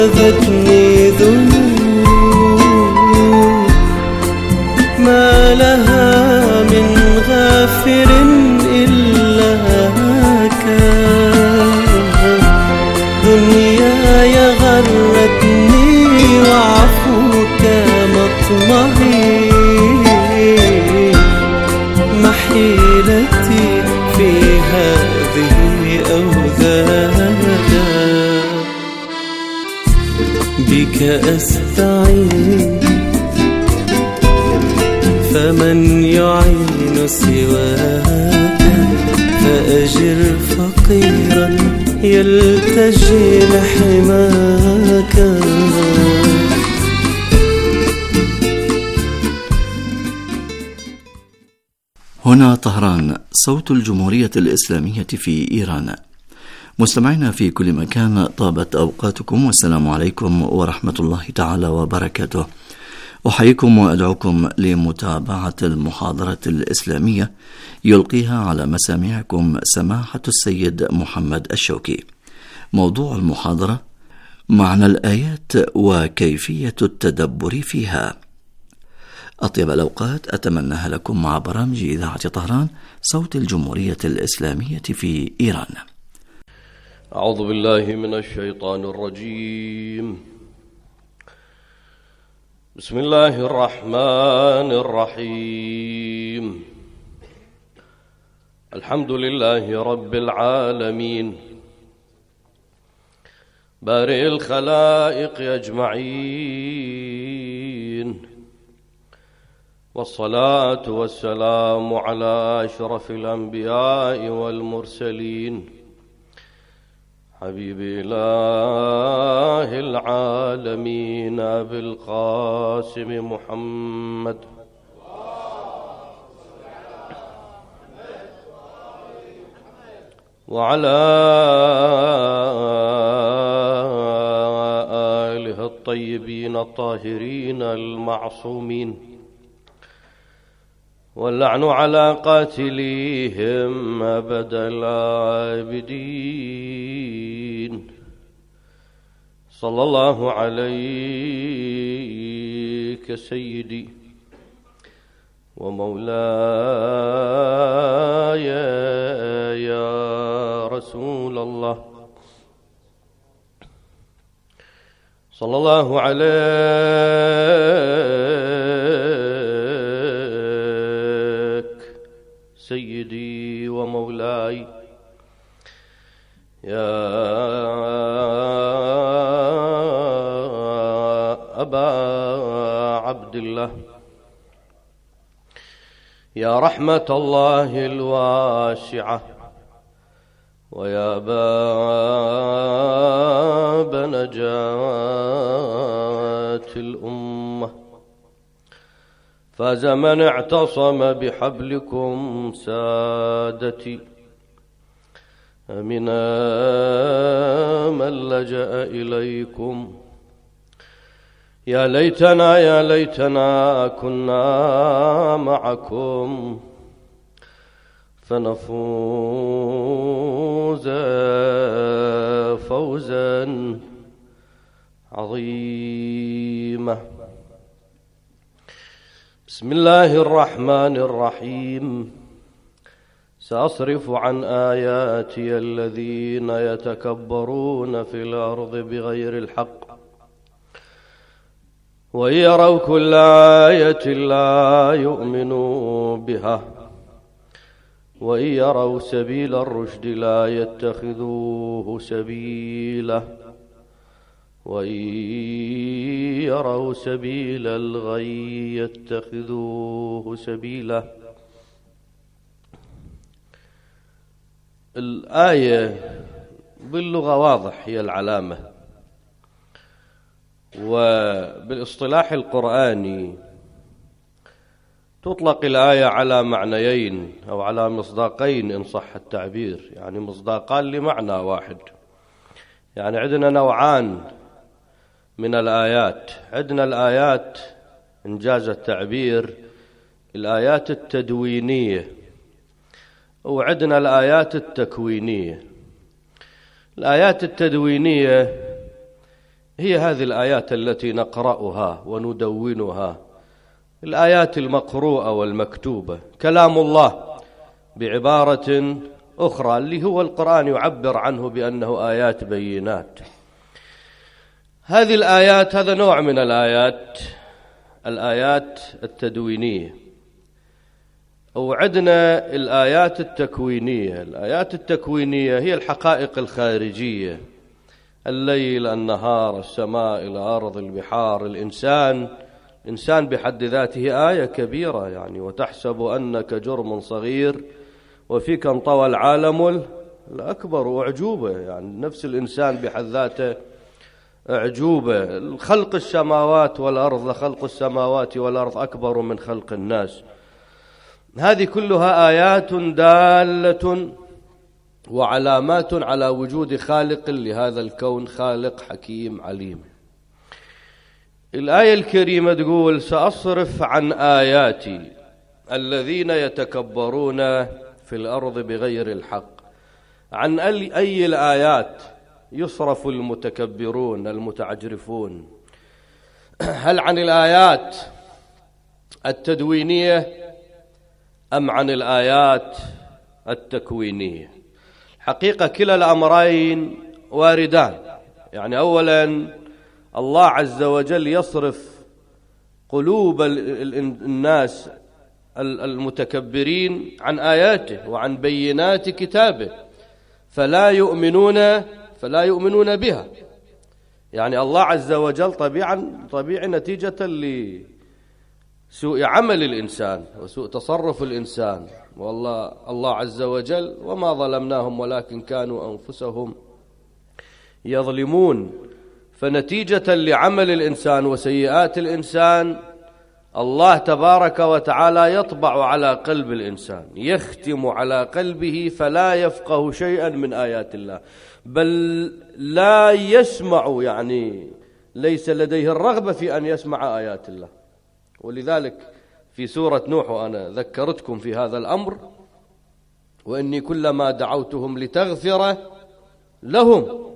أخذتني ذنوب ما لها من غافر إلا كان. دنياي غرتني وعفوك مطمعي، محيلتي في هذه أوذانا. بك أستعين فمن يعين سواك، فأجر فقيرا يلتجي لحماك. هنا طهران، صوت الجمهورية الإسلامية في إيران. مستمعينا في كل مكان، طابت أوقاتكم والسلام عليكم ورحمة الله تعالى وبركاته. أحييكم وأدعوكم لمتابعة المحاضرة الإسلامية يلقيها على مسامعكم سماحة السيد محمد الشوكي. موضوع المحاضرة: معنى الآيات وكيفية التدبر فيها. أطيب الأوقات أتمناها لكم مع برامج إذاعة طهران، صوت الجمهورية الإسلامية في إيران. أعوذ بالله من الشيطان الرجيم. بسم الله الرحمن الرحيم. الحمد لله رب العالمين، بارئ الخلائق أجمعين، والصلاة والسلام على أشرف الأنبياء والمرسلين، حبيب إله العالمين أبي القاسم محمد وعلى آله الطيبين الطاهرين المعصومين، واللعن على قاتليهم أبد العابدين. صلى الله عليك سيدي ومولاي يا رسول الله، صلى الله عليك سيدي ومولاي يا أبا عبد الله، يا رحمة الله الواسعة، ويا باب نجاة الأمة. فاز من اعتصم بحبلكم سادتي، أمنا من لجأ إليكم. يا ليتنا يا ليتنا كنا معكم فنفوز فوزا عظيما. بسم الله الرحمن الرحيم. سأصرف عن آياتي الذين يتكبرون في الأرض بغير الحق، وإن يروا كل آية لا يؤمنوا بها، وإن يروا سبيل الرشد لا يتخذوه سبيلا، وإن يروا سبيل الغي يتخذوه سبيلا. الآية باللغة واضح هي العلامة، وبالاصطلاح القرآني تطلق الآية على معنيين أو على مصداقين إن صح التعبير، يعني مصداقان لمعنى واحد. يعني عندنا نوعان من الآيات، عندنا الآيات إنجاز التعبير الآيات التدوينية، وعندنا الآيات التكوينية. الآيات التدوينية هي هذه الآيات التي نقرأها وندونها، الآيات المقروءة والمكتوبة، كلام الله بعبارة أخرى اللي هو القرآن يعبر عنه بأنه آيات بينات. هذه الآيات، هذا نوع من الآيات التدوينية. وعندنا الآيات التكوينية. الآيات التكوينية هي الحقائق الخارجية، الليل، النهار، السماء، الأرض، البحار، الإنسان بحد ذاته آية كبيرة يعني. وتحسب أنك جرم صغير وفيك انطوى العالم الأكبر، وأعجوبة يعني. نفس الإنسان بحد ذاته أعجوبة. خلق السماوات والأرض، لخلق السماوات والأرض أكبر من خلق الناس. هذه كلها آيات دالة وعلامات على وجود خالق لهذا الكون، خالق حكيم عليم. الآية الكريمة تقول: سأصرف عن آياتي الذين يتكبرون في الأرض بغير الحق. عن أي الآيات يصرف المتكبرون المتعجرفون؟ هل عن الآيات التدوينية أم عن الآيات التكوينية؟ حقيقة كلا الأمرين واردان. يعني أولا الله عز وجل يصرف قلوب الناس المتكبرين عن آياته وعن بينات كتابه، فلا يؤمنون بها. يعني الله عز وجل طبيعي نتيجة لسوء عمل الإنسان وسوء تصرف الإنسان. والله الله عز وجل: وما ظلمناهم ولكن كانوا أنفسهم يظلمون. فنتيجة لعمل الإنسان وسيئات الإنسان، الله تبارك وتعالى يطبع على قلب الإنسان، يختم على قلبه، فلا يفقه شيئا من آيات الله، بل لا يسمع، يعني ليس لديه الرغبة في أن يسمع آيات الله. ولذلك في سورة نوح، وأنا ذكرتكم في هذا الأمر: وإني كلما دعوتهم لتغفر لهم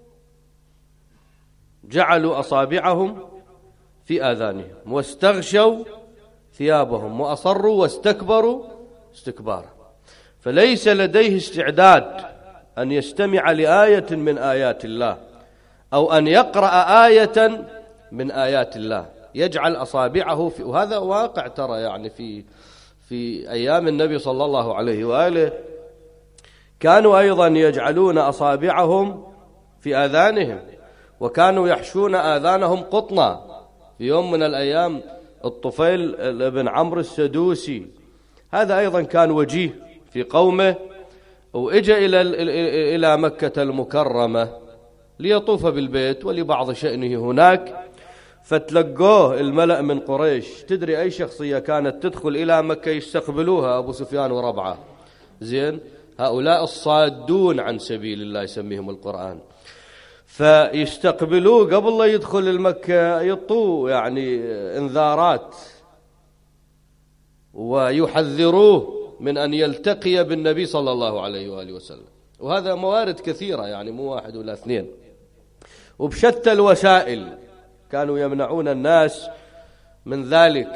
جعلوا أصابعهم في آذانهم واستغشوا ثيابهم وأصروا واستكبروا استكبارا. فليس لديه استعداد أن يستمع لآية من آيات الله أو أن يقرأ آية من آيات الله، يجعل أصابعه في، وهذا واقع ترى يعني في أيام النبي صلى الله عليه وآله كانوا أيضا يجعلون أصابعهم في آذانهم، وكانوا يحشون آذانهم قطنا. في يوم من الأيام الطفيل بن عمرو السدوسي، هذا أيضا كان وجيه في قومه، وإجا إلى مكة المكرمة ليطوف بالبيت ولبعض شأنه هناك، فتلقوه الملأ من قريش. تدري أي شخصية كانت تدخل إلى مكة يستقبلوها؟ أبو سفيان وربعه. زين، هؤلاء الصادون عن سبيل الله يسميهم القرآن. فيستقبلوه قبل لا يدخل المكة، يطوه يعني انذارات ويحذروه من أن يلتقي بالنبي صلى الله عليه وآله وسلم. وهذا موارد كثيرة يعني، مو واحد ولا اثنين، وبشتى الوسائل كانوا يمنعون الناس من ذلك.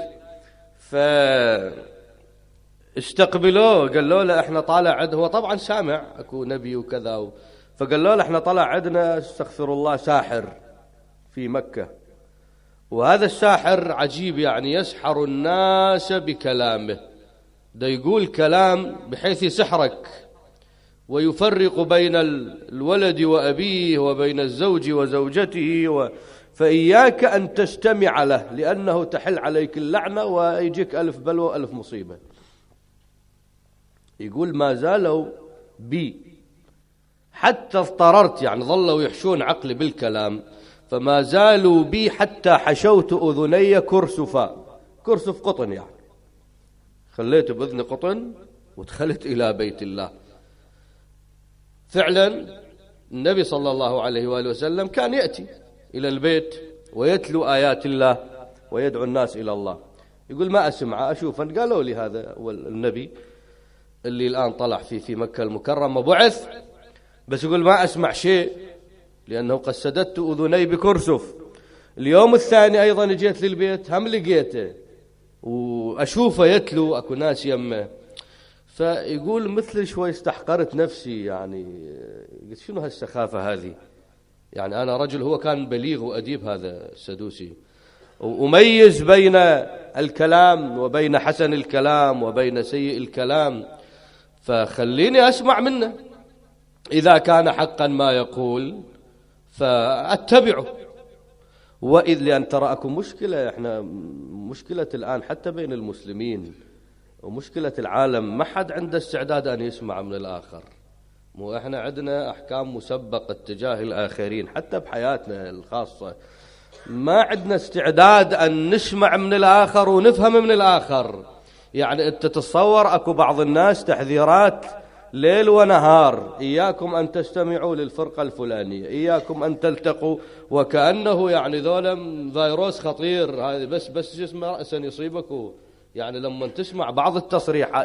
فاستقبلوه، قالوا له احنا طالع عندنا، هو طبعا سامع اكو نبي وكذا، فقالوا له احنا طلع عندنا استغفر الله ساحر في مكة، وهذا الساحر عجيب يعني يسحر الناس بكلامه، ده يقول كلام بحيث يسحرك ويفرق بين الولد وأبيه وبين الزوج وزوجته فإياك أن تستمع له، لأنه تحل عليك اللعنة ويجيك 1000 بلوى 1000 مصيبة. يقول ما زالوا بي حتى اضطررت، يعني ظلوا يحشون عقلي بالكلام، فما زالوا بي حتى حشوت أذني كرسفا، كرسف قطن يعني، خليت بأذن قطن ودخلت إلى بيت الله. فعلا النبي صلى الله عليه وآله وسلم كان يأتي إلى البيت ويتلو آيات الله ويدعو الناس إلى الله. يقول ما أسمع أشوف، قالوا لي هذا هو النبي اللي الآن طلع في مكة المكرمة بعث، بس يقول ما أسمع شيء لأنه قد سددت أذني بكرسف. اليوم الثاني أيضا جيت للبيت هم لقيته وأشوفه يتلو، أكو ناس يمه، فيقول مثل شوي استحقرت نفسي، يعني قلت شنو هالسخافة هذه؟ يعني أنا رجل، هو كان بليغ وأديب هذا السدوسي، وأميز بين الكلام وبين حسن الكلام وبين سيء الكلام، فخليني أسمع منه، إذا كان حقا ما يقول فأتبعه. وإذ لأن ترى أكو مشكلة، إحنا مشكلة الآن حتى بين المسلمين ومشكلة العالم، ما حد عنده استعداد أن يسمع من الآخر. مو إحنا عندنا أحكام مسبقة تجاه الآخرين حتى بحياتنا الخاصة، ما عندنا استعداد أن نسمع من الآخر ونفهم من الآخر. يعني أنت تتصور أكو بعض الناس تحذيرات ليل ونهار، إياكم أن تستمعوا للفرقة الفلانية، إياكم أن تلتقوا، وكأنه يعني ذولا فيروس خطير، هذا بس جسم رأسا يصيبك. يعني لما تسمع بعض التصريحات،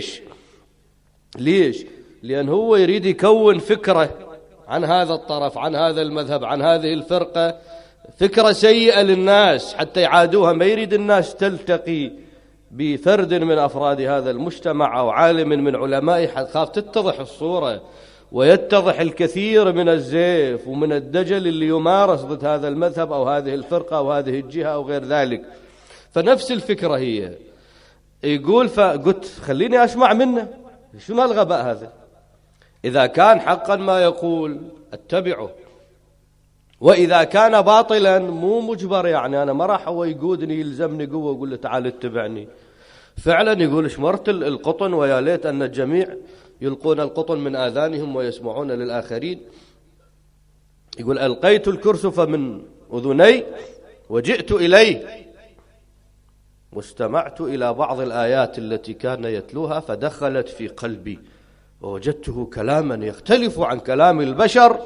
ليش؟ لأن هو يريد يكون فكرة عن هذا الطرف، عن هذا المذهب، عن هذه الفرقة، فكرة سيئة للناس حتى يعادوها. ما يريد الناس تلتقي بفرد من أفراد هذا المجتمع أو عالم من علمائه، خاف تتضح الصورة ويتضح الكثير من الزيف ومن الدجل اللي يمارس ضد هذا المذهب أو هذه الفرقة أو هذه الجهة أو غير ذلك. فنفس الفكرة هي. يقول فقلت خليني أسمع منه، شنو الغباء هذا؟ إذا كان حقا ما يقول اتبعه، وإذا كان باطلا مو مجبر، يعني أنا ما راح هو يقودني يلزمني قوة ويقول له تعال اتبعني. فعلا يقول شمرت القطن، ويا ليت أن الجميع يلقون القطن من آذانهم ويسمعون للآخرين. يقول ألقيت الكرسف من أذني وجئت إليه واستمعت إلى بعض الآيات التي كان يتلوها فدخلت في قلبي ووجدته كلاما يختلف عن كلام البشر،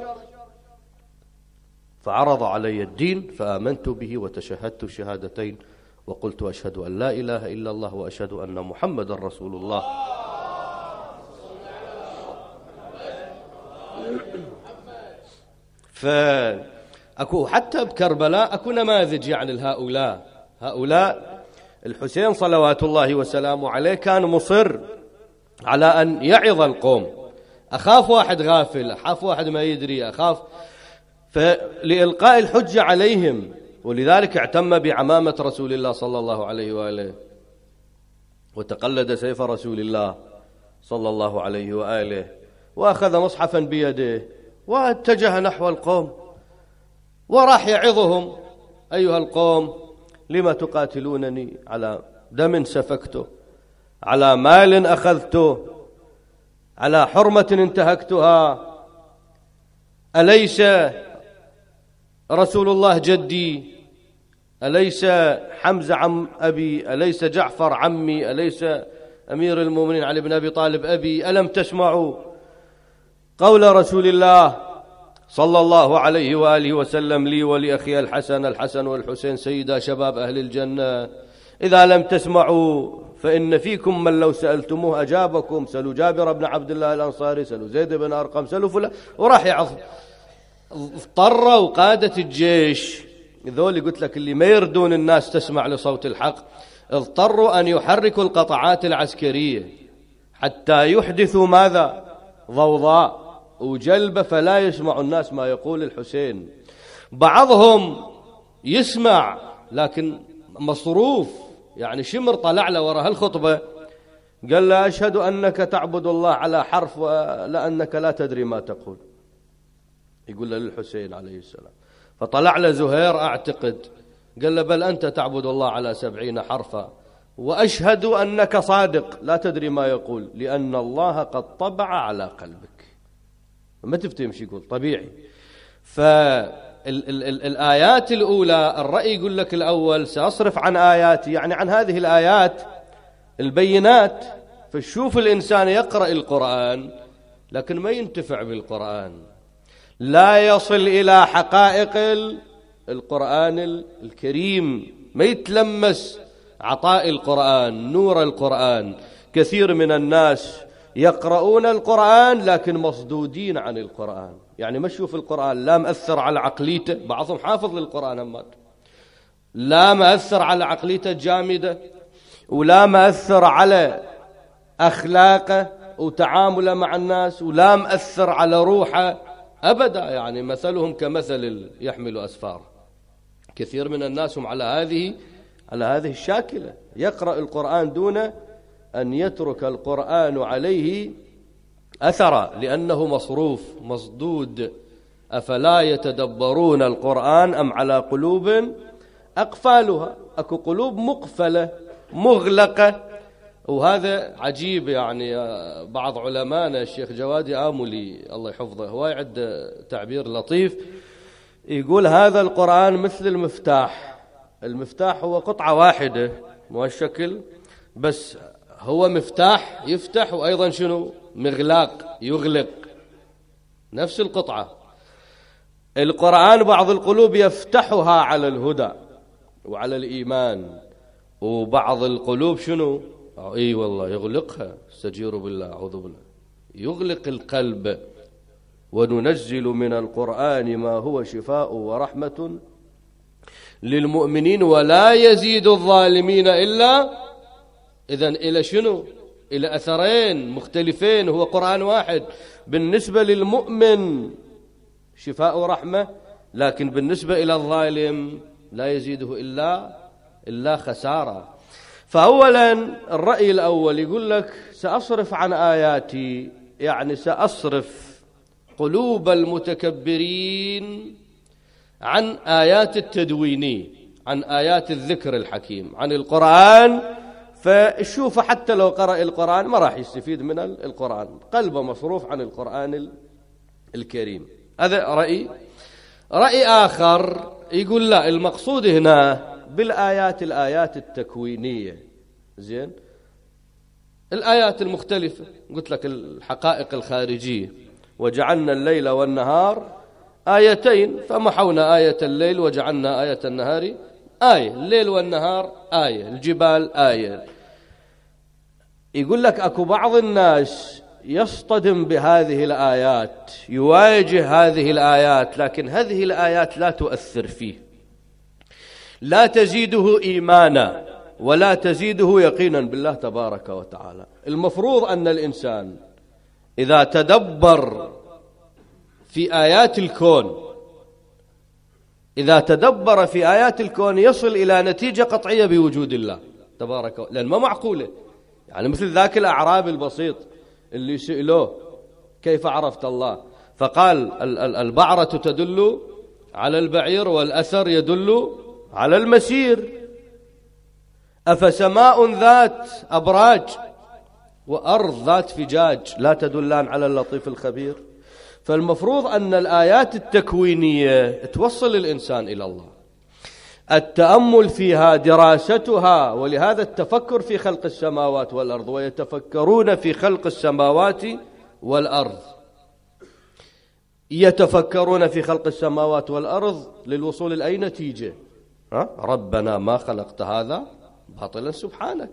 فعرض علي الدين فآمنت به وتشهدت الشهادتين وقلت أشهد أن لا إله إلا الله وأشهد أن محمد رسول الله. فأكو حتى بكربلاء أكو نماذج يعني هؤلاء الحسين صلوات الله وسلامه عليه كان مصر على أن يعظ القوم. أخاف واحد غافل، أخاف واحد ما يدري، أخاف، فلإلقاء الحجة عليهم، ولذلك اعتم بعمامة رسول الله صلى الله عليه وآله وتقلد سيف رسول الله صلى الله عليه وآله وأخذ مصحفا بيده واتجه نحو القوم وراح يعظهم: أيها القوم، لما تقاتلونني على دم سفكته، على مال أخذته، على حرمة انتهكتها؟ أليس رسول الله جدي؟ أليس حمزة عم أبي؟ أليس جعفر عمي؟ أليس أمير المؤمنين علي بن أبي طالب أبي؟ ألم تسمعوا قول رسول الله صلى الله عليه وآله وسلم: لي ولأخي الحسن والحسين سيدا شباب أهل الجنة؟ إذا لم تسمعوا فإن فيكم من لو سألتموه أجابكم. سألوا جابر بن عبد الله الأنصاري، سألوا زيد بن أرقم، سألوا فلان، وراح يعظ. اضطروا قادة الجيش ذولي قلت لك اللي ما يردون الناس تسمع لصوت الحق، اضطروا أن يحركوا القطاعات العسكرية حتى يحدثوا ماذا؟ ضوضاء وجلبة، فلا يسمع الناس ما يقول الحسين. بعضهم يسمع لكن مصروف، يعني شمر طلع له وراء هالخطبة قال له: أشهد أنك تعبد الله على حرف ولأنك لا تدري ما تقول. يقول له للحسين عليه السلام. فطلع له زهير أعتقد قال له: بل أنت تعبد الله على 70 حرفا، وأشهد أنك صادق لا تدري ما يقول، لأن الله قد طبع على قلبك. ما تفتهم شي يقول طبيعي. فالآيات الأولى الرأي يقول لك الأول سأصرف عن آياتي، يعني عن هذه الآيات البينات. فشوف الإنسان يقرأ القرآن لكن ما ينتفع بالقرآن، لا يصل إلى حقائق القرآن الكريم، ما يتلمس عطاء القرآن، نور القرآن. كثير من الناس يقرؤون القرآن لكن مصدودين عن القرآن، يعني ما تشوف القرآن لا مأثر على عقليته، بعضهم حافظ للقرآن أمات، لا مأثر على عقليته الجامدة، ولا مأثر على أخلاقه وتعامله مع الناس، ولا مأثر على روحه أبدا. يعني مثلهم كمثل يحمل أسفار. كثير من الناس هم على هذه الشاكلة، يقرأ القرآن دون أن يترك القرآن عليه أثرا، لأنه مصروف مصدود. أفلا يتدبرون القرآن أم على قلوب أقفالها؟ أكو قلوب مقفلة مغلقة. وهذا عجيب. يعني بعض علمانا الشيخ جوادي آملي الله يحفظه هو يعد تعبير لطيف، يقول هذا القرآن مثل المفتاح. المفتاح هو قطعة واحدة مو الشكل، بس هو مفتاح يفتح، وأيضا شنو مغلاق يغلق، نفس القطعة. القرآن بعض القلوب يفتحها على الهدى وعلى الإيمان، وبعض القلوب شنو اي والله يغلقها. استجيروا بالله، اعوذ بالله، يغلق القلب. وننزل من القرآن ما هو شفاء ورحمة للمؤمنين ولا يزيد الظالمين إلا. إذن إلى شنو؟ إلى أثرين مختلفين، هو قرآن واحد. بالنسبة للمؤمن شفاء ورحمة، لكن بالنسبة إلى الظالم لا يزيده إلا خسارة. فأولا الرأي الأول يقول لك سأصرف عن آياتي، يعني سأصرف قلوب المتكبرين عن آيات التدويني، عن آيات الذكر الحكيم، عن القرآن. فالشوف حتى لو قرأ القرآن ما راح يستفيد من القرآن، قلبه مصروف عن القرآن الكريم. هذا رأي آخر يقول لا، المقصود هنا بالآيات الآيات التكوينية. زين، الآيات المختلفة، قلت لك الحقائق الخارجية. وجعلنا الليل والنهار آيتين فمحونا آية الليل وجعلنا آية النهار آية. الليل والنهار آية، الجبال آية. يقول لك أكو بعض الناس يصطدم بهذه الآيات، يواجه هذه الآيات، لكن هذه الآيات لا تؤثر فيه، لا تزيده إيمانا ولا تزيده يقينا بالله تبارك وتعالى. المفروض أن الإنسان إذا تدبر في آيات الكون، إذا تدبر في آيات الكون يصل إلى نتيجة قطعية بوجود الله تبارك وتعالى، لأن ما معقولة. يعني مثل ذاك الأعرابي البسيط اللي سئلوه كيف عرفت الله، فقال البعرة تدل على البعير والأثر يدل على المسير. أفسماء ذات أبراج وأرض ذات فجاج لا تدلان على اللطيف الخبير؟ فالمفروض أن الآيات التكوينية توصل الإنسان إلى الله، التأمل فيها، دراستها. ولهذا التفكر في خلق السماوات والأرض، ويتفكرون في خلق السماوات والأرض. يتفكرون في خلق السماوات والأرض للوصول لأي نتيجة؟ ربنا ما خلقت هذا باطلا سبحانك.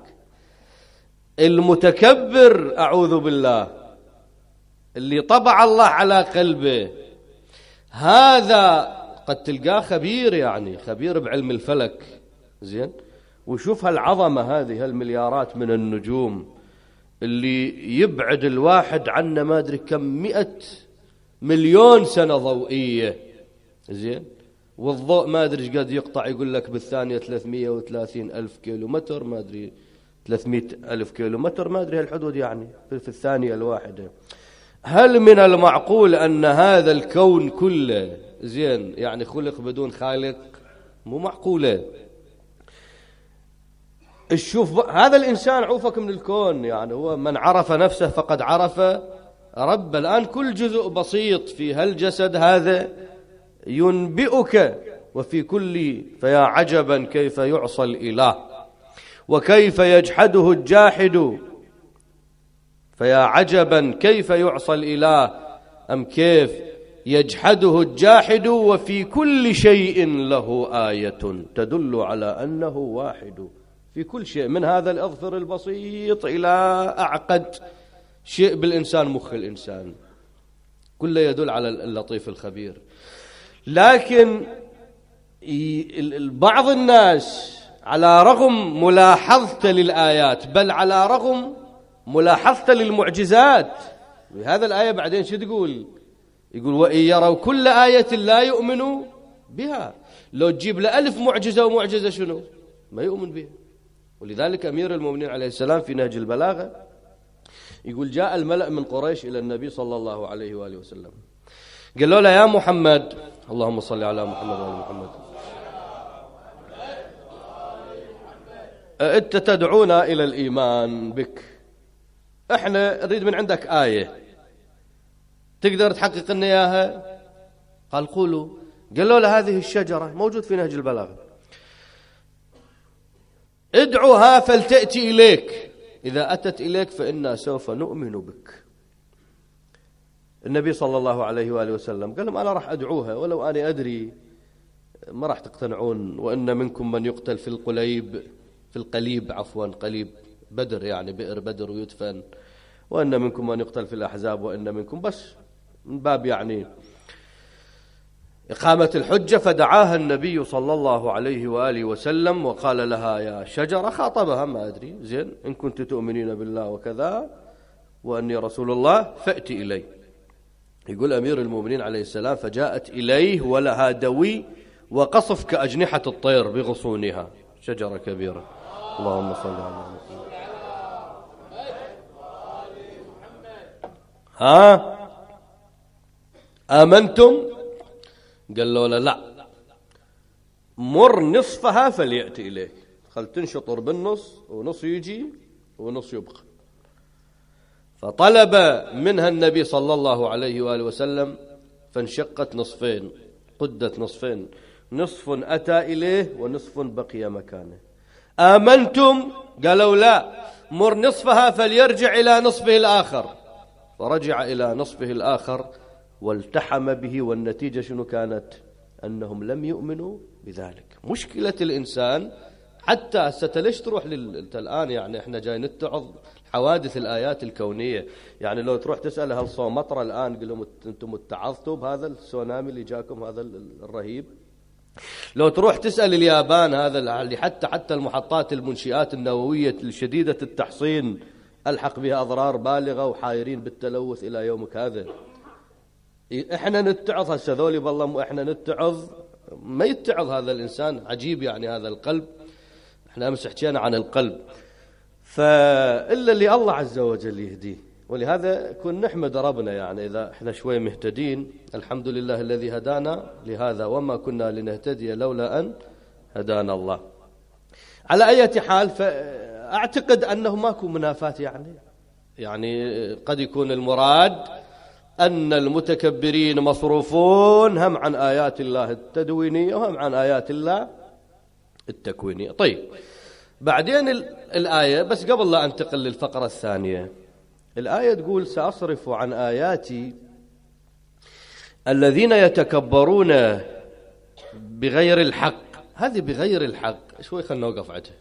المتكبر أعوذ بالله اللي طبع الله على قلبه، هذا قد تلقاه خبير، يعني خبير بعلم الفلك. زين، وشوف هالعظمة هذه، هالمليارات من النجوم اللي يبعد الواحد عنا ما أدري كم 100 مليون سنة ضوئية. زين، والضوء ما أدري قد يقطع، يقول لك بالثانية 330 ألف كيلومتر، ما أدري 300 ألف كيلومتر، ما أدري هالحدود يعني في الثانية الواحدة. هل من المعقول أن هذا الكون كله زين يعني خلق بدون خالق؟ مو معقولة. الشوف هذا الإنسان عوفك من الكون، يعني هو من عرف نفسه فقد عرف رب. الآن كل جزء بسيط في هالجسد هذا ينبئك وفي كل، فيا عجبا كيف يعصى الإله وكيف يجحده الجاحد. فيا عجبا كيف يعصى الإله أم كيف يجحده الجاحد، وفي كل شيء له آية تدل على أنه واحد. في كل شيء، من هذا الأظفر البسيط إلى أعقد شيء بالإنسان، مخ الإنسان. كله يدل على اللطيف الخبير. لكن بعض الناس على رغم ملاحظته للآيات، بل على رغم ملاحظته للمعجزات، بهذا الآية بعدين شو تقول؟ يقول وإن يروا كل آية لا يؤمنوا بها. لو تجيب له 1000 معجزة ومعجزة شنو؟ ما يؤمن بها. ولذلك أمير المؤمنين عليه السلام في نهج البلاغة يقول جاء الملأ من قريش إلى النبي صلى الله عليه وآله وسلم، قالوا له يا محمد، اللهم صل على محمد وعلى محمد، أنت تدعونا إلى الإيمان بك، إحنا نريد من عندك آية تقدر تحقق لنا إياها؟ قال قولوا. قالوا له هذه الشجرة موجود في نهج البلاغة، ادعوها فلتأتي إليك، إذا أتت إليك فإنا سوف نؤمن بك. النبي صلى الله عليه وآله وسلم قال لهم أنا راح أدعوها ولو أنا أدري ما راح تقتنعون، وإن منكم من يقتل في القليب قليب بدر، يعني بئر بدر ويدفن، وإن منكم من يقتل في الأحزاب، وإن منكم، بس من باب يعني إقامة الحجة. فدعاها النبي صلى الله عليه وآله وسلم وقال لها يا شجرة، خاطبها ما أدري زين إن كنت تؤمنين بالله وكذا وأني رسول الله فأتي إلي. يقول أمير المؤمنين عليه السلام فجاءت إليه ولها دوي وقصف كأجنحة الطير بغصونها، شجرة كبيرة. اللهم صل على محمد. آمنتم؟ قالوا له لا، مر نصفها فليأتي إليك، خل تنشطر بالنص، ونص يجي ونص يبقى. فطلب منها النبي صلى الله عليه وآله وسلم فانشقت نصفين، قدت نصفين، نصف أتى إليه ونصف بقي مكانه. آمنتم؟ قالوا لا، مر نصفها فليرجع إلى نصفه الآخر. فرجع إلى نصفه الآخر والتحم به، والنتيجة شنو كانت؟ أنهم لم يؤمنوا بذلك. مشكلة الإنسان حتى ليش تروح الآن يعني إحنا جاي نتعظ حوادث الآيات الكونية، يعني لو تروح تسأل هل صومطرة الآن قل لهم أنتم اتعظتوا بهذا السونامي اللي جاكم هذا الرهيب؟ لو تروح تسأل اليابان هذا اللي حتى المحطات المنشئات النووية الشديدة التحصين ألحق بها أضرار بالغة وحايرين بالتلوث إلى يومك هذا. إحنا نتعظ هسه ذولي والله إحنا نتعظ، ما يتعظ هذا الإنسان. عجيب يعني هذا القلب. إحنا أمس حكينا عن القلب، فإلا اللي الله عز وجل يهديه. ولهذا كن نحمد ربنا، يعني إذا إحنا شوي مهتدين الحمد لله الذي هدانا لهذا وما كنا لنهتدي لولا أن هدانا الله. على أي حال، فأعتقد أنه ماكو منافاة، يعني قد يكون المراد أن المتكبرين مصروفون هم عن آيات الله التدوينية وهم عن آيات الله التكوينية. طيب بعدين الآية، بس قبل لا أنتقل للفقرة الثانية، الآية تقول سأصرف عن آياتي الذين يتكبرون بغير الحق. هذه بغير الحق شوي خلنا نوقف عندها.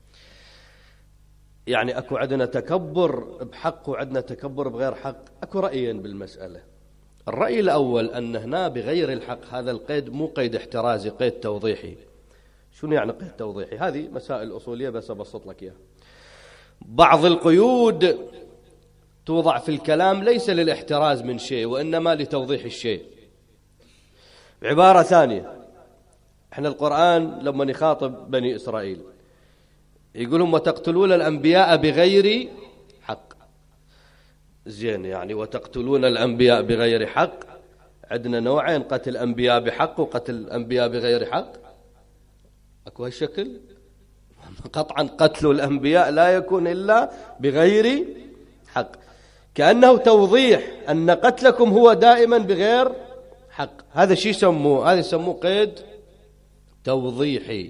يعني أكو عندنا تكبر بحق وعندنا تكبر بغير حق. أكو رأيين بالمسألة. الرأي الأول أن هنا بغير الحق هذا القيد مو قيد احترازي، قيد توضيحي. شنو يعني قيد توضيحي؟ هذه مسائل أصولية بس أبسط لك إياها. بعض القيود توضع في الكلام ليس للاحتراز من شيء وإنما لتوضيح الشيء. بعبارة ثانية، احنا القرآن لما نخاطب بني إسرائيل يقولون وتقتلون الأنبياء بغير حق. زين، يعني وتقتلون الأنبياء بغير حق. عندنا نوعين، قتل الأنبياء بحق وقتل الأنبياء بغير حق. أكو هالشكل؟ قطعا قتل الأنبياء لا يكون إلا بغير حق، كأنه توضيح أن قتلكم هو دائما بغير حق. هذا شيء يسموه، هذا يسموه قيد توضيحي.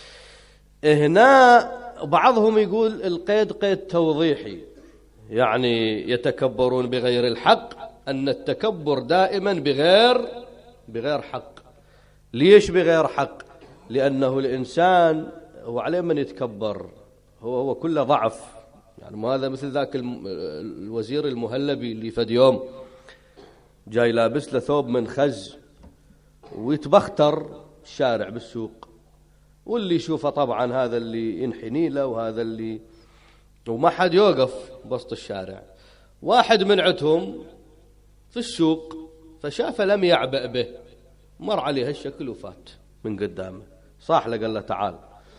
هنا بعضهم يقول القيد قيد توضيحي، يعني يتكبرون بغير الحق، أن التكبر دائما بغير حق. ليش بغير حق؟ لأنه الإنسان هو عليه من يتكبر، هو كله ضعف. يعني هذا مثل ذاك الوزير المهلبي اللي فد يوم جاي لابس له ثوب من خز ويتبختر الشارع بالسوق، واللي يشوفه طبعا هذا اللي ينحني له وهذا اللي، وما حد يوقف بسط الشارع. واحد من عندهم في السوق فشافه لم يعبأ به، مر عليه هالشكل وفات من قدامه، صاح له قال له تعال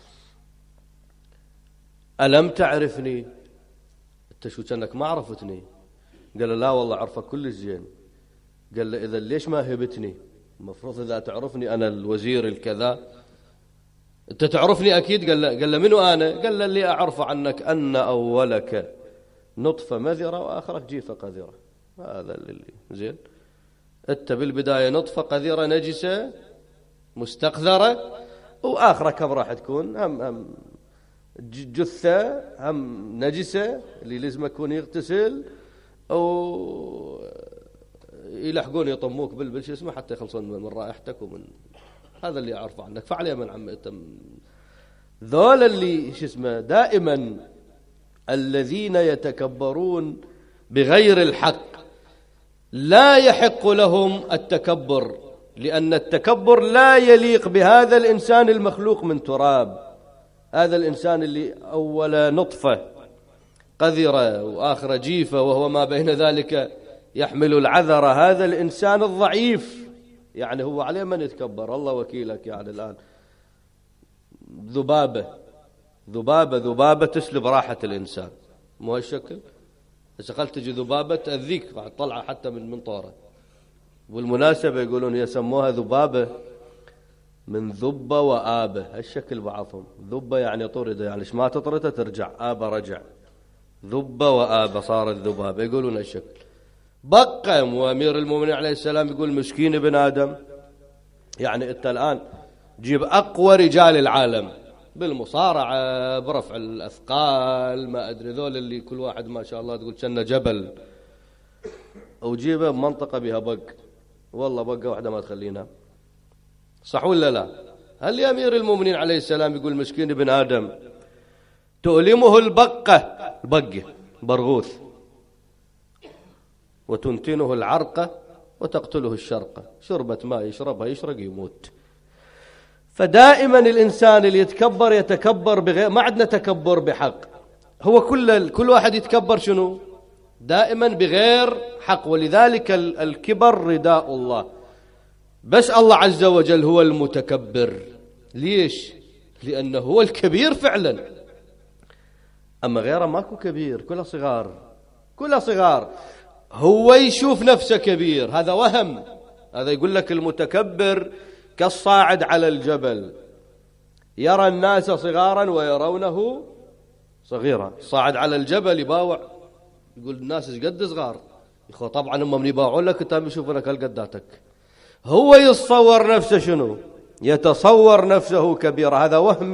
ألم تعرفني؟ أنت شو كأنك ما عرفتني؟ قال له لا والله عرفك كل زين. قال له إذا ليش ما هبتني؟ المفروض إذا تعرفني أنا الوزير الكذا أنت تعرفني أكيد. قال له منو أنا؟ قال له اللي أعرف عنك أن أولك نطفة مذرة وآخرك جيفة قذرة. هذا اللي زين، أنت بالبداية نطفة قذرة نجسة مستقذرة، وآخرك كم راح تكون هم جثة هم نجسة اللي لازم يكون يغتسل أو يلحقون يطموك بالشو اسمه حتى يخلصون من رائحتك ومن هذا اللي أعرفه عنك. فعليا من عم ذول اللي شو اسمه دائما الذين يتكبرون بغير الحق لا يحق لهم التكبر، لأن التكبر لا يليق بهذا الإنسان المخلوق من تراب. هذا الإنسان اللي أول نطفة قذرة وآخر جيفة وهو ما بين ذلك يحمل العذرة، هذا الإنسان الضعيف يعني هو عليه من يتكبر. الله وكيلك يعني الآن ذبابة تسلب راحة الإنسان، مو هالشكل. إذا تجي ذبابة تأذيك بعد طلعة حتى من طورة. والمناسبة يقولون يسموها ذبابة من ذبة وآبة، هالشكل بعضهم. ذبة يعني طردة، يعني ما تطرده ترجع، آبة رجع، ذبة وآبة صارت ذبابة، يقولون هالشكل. بقم وأمير المؤمنين عليه السلام يقول مسكين ابن آدم. يعني أنت الآن جيب أقوى رجال العالم بالمصارعة برفع الأثقال ما أدري ذول اللي كل واحد ما شاء الله تقول كنا جبل، وجيبه بمنطقة بها بق، والله بقى واحدة ما تخلينا، صح ولا لا؟ هل يا أمير المؤمنين عليه السلام يقول مسكين ابن آدم تؤلمه البقة برغوث، وتنتنه العرقة وتقتله الشرقة، شربة ماء يشربها يشرق يموت. فدائما الإنسان اللي يتكبر بغير، ما عندنا تكبر بحق، هو كل واحد يتكبر شنو؟ دائما بغير حق. ولذلك الكبر رداء الله، بس الله عز وجل هو المتكبر. ليش؟ لأنه هو الكبير فعلا، أما غيره ماكو كبير، كله صغار. هو يشوف نفسه كبير، هذا وهم. هذا يقول لك المتكبر كالصاعد على الجبل، يرى الناس صغارا ويرونه صغيرا. صاعد على الجبل يباوع، يقول الناس ايش قد صغار، يخو طبعا هم من يباوعون لك انت يشوفونك هالقداتك. هو يتصور نفسه شنو؟ يتصور نفسه كبير. هذا وهم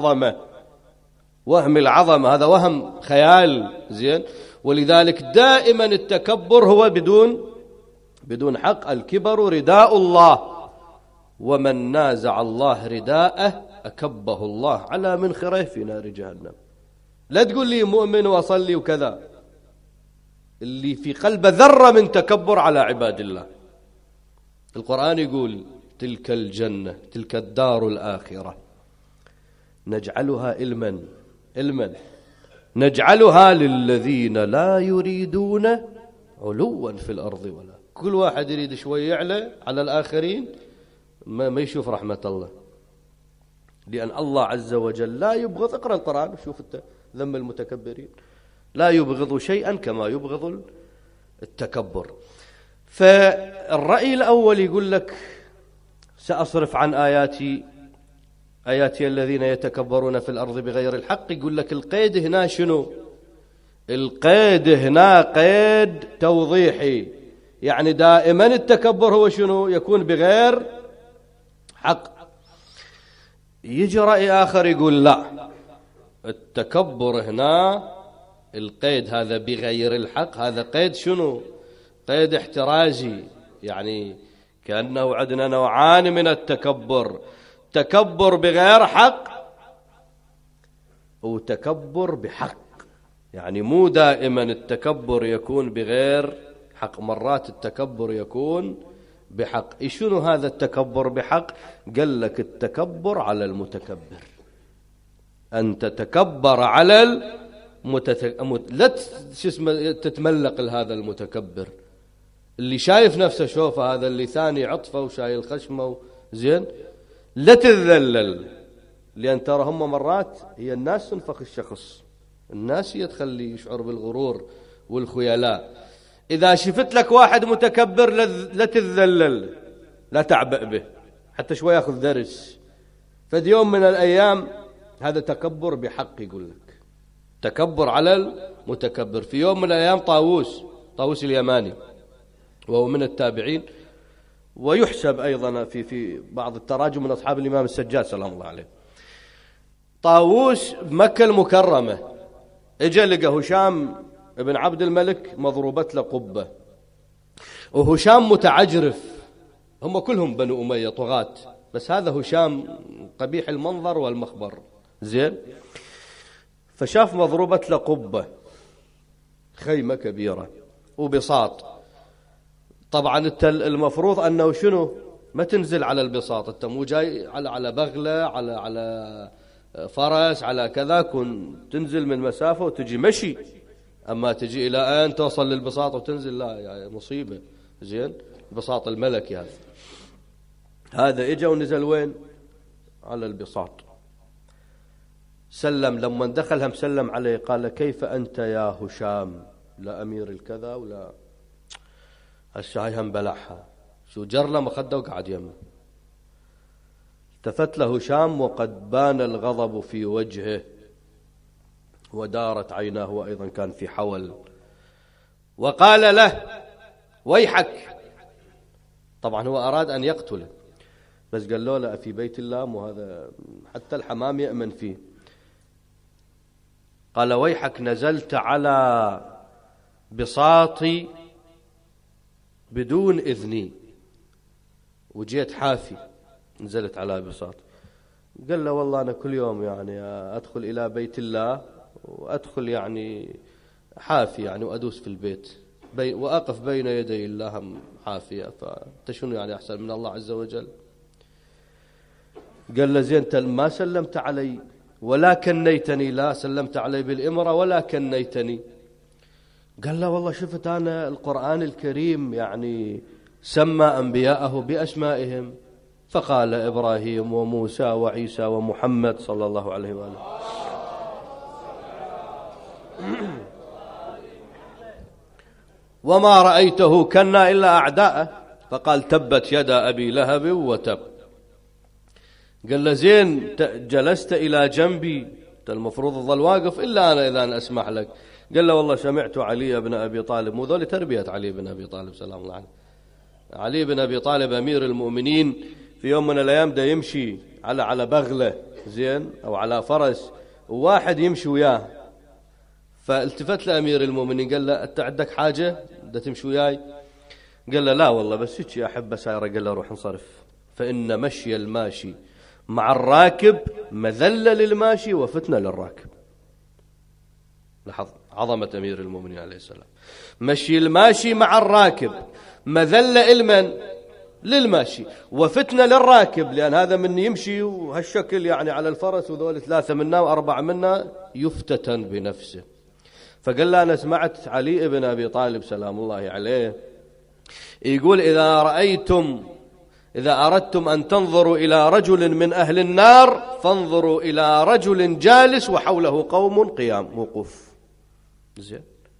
العظمة، هذا وهم خيال. زين، ولذلك دائما التكبر هو بدون حق. الكبر رداء الله، ومن نازع الله رداءه أكبه الله على منخره في نار جهنم. لا تقول لي مؤمن وأصلي وكذا، اللي في قلبه ذرة من تكبر على عباد الله. القرآن يقول تلك الجنة، تلك الدار الآخرة نجعلها علما نجعلها للذين لا يريدون علوا في الأرض ولا. كل واحد يريد شوي يعلى على الآخرين ما يشوف رحمة الله، لأن الله عز وجل لا يبغض. اقرأ القرآن شوف ذم المتكبرين، لا يبغض شيئا كما يبغض التكبر. فالرأي الأول يقول لك سأصرف عن آياتي الذين يتكبرون في الأرض بغير الحق. يقول لك القيد هنا شنو؟ القيد هنا قيد توضيحي، يعني دائما التكبر هو شنو؟ يكون بغير حق. يجي رأي آخر يقول لا، التكبر هنا القيد هذا بغير الحق، هذا قيد شنو؟ قيد احترازي، يعني كأنه عندنا نوعان من التكبر، تكبر بغير حق وتكبر بحق. يعني مو دائما التكبر يكون بغير بحق، مرات التكبر يكون بحق. شنو هذا التكبر بحق؟ قال لك التكبر على المتكبر، أن تتكبر على لا تتملق لهذا المتكبر اللي شايف نفسه شوفه، هذا اللي ثاني عطفه وشايل خشمه زين، لا تتذلل، لأن ترى هم مرات هي الناس تنفخ الشخص، الناس هي تخلي يشعر بالغرور والخيلاء. إذا شفت لك واحد متكبر لا تتذلل، لا تعبأ به، حتى شوي ياخذ درس. فدي يوم من الأيام هذا تكبر بحق، يقول لك تكبر على المتكبر. في يوم من الأيام طاووس اليماني، وهو من التابعين، ويحسب أيضا في بعض التراجم من أصحاب الإمام السجاد سلام الله عليه. طاووس بمكة المكرمة اجى لقى هشام ابن عبد الملك مضروبت له قبة، وهشام متعجرف، هم كلهم بنو أمية طغاة، بس هذا هشام قبيح المنظر والمخبر زين. فشاف مضروبة له قبة، خيمة كبيرة وبساط. طبعا المفروض أنه شنو ما تنزل على البساط، أنت مو جاي على بغلة على فرس على كذا، كن تنزل من مسافة وتجي مشي، أما تجي إلى أن توصل للبساط وتنزل، لا يعني مصيبة زين. البساط الملكي هذا إجا ونزل وين؟ على البساط. سلم، لما دخل هم سلم عليه، قال كيف أنت يا هشام؟ لا أمير الكذا ولا هسه هم بلعها، شو جر له مخده وقعد يمه. التفت له هشام وقد بان الغضب في وجهه ودارت عيناه، وأيضا كان في حول، وقال له ويحك. طبعا هو أراد أن يقتله، بس قال له لا، في بيت الله، وهذا حتى الحمام يأمن فيه. قال ويحك، نزلت على بساطي بدون إذني، وجيت حافي، نزلت على بساط. قال له والله أنا كل يوم يعني أدخل إلى بيت الله، وأدخل يعني حافي يعني، وأدوس في البيت، وأقف بين يدي الله حافية، فأنت شنو يعني أحسن من الله عز وجل؟ قال له زين أنت ما سلمت علي ولا كنيتني، لا سلمت علي بالإمرة ولا كنيتني. قال له والله شفت أنا القرآن الكريم يعني سمى أنبياءه بأسمائهم، فقال إبراهيم وموسى وعيسى ومحمد صلى الله عليه وآله. وما رأيته كنا إلا أعداءه، فقال تبت يدا أبي لهب وتب. قال له زين جلست إلى جنبي، المفروض تظل واقف إلا أنا إذا أنا أسمح لك. قال له والله سمعت علي بن أبي طالب، مو ذول تربية علي بن أبي طالب سلام الله عليه. علي بن أبي طالب أمير المؤمنين في يوم من الأيام دا يمشي على بغلة زين أو على فرس، وواحد يمشي وياه، فالتفت لأمير المؤمنين قال له أنت عندك حاجة دا تمشي وياي؟ قال له لا والله بس هيك أحب أسايره. قال له روح انصرف، فإن مشي الماشي مع الراكب مذلة للماشي وفتنة للراكب. لاحظ عظمة أمير المؤمنين عليه السلام. مشي الماشي مع الراكب مذلة المن للماشي وفتنة للراكب، لأن هذا من يمشي وهالشكل يعني على الفرس، وذول 3 منا و4 منا يفتتن بنفسه. فقال له أنا سمعت علي بن أبي طالب سلام الله عليه يقول إذا أردتم أن تنظروا إلى رجل من أهل النار فانظروا إلى رجل جالس وحوله قوم قيام وقوف زين.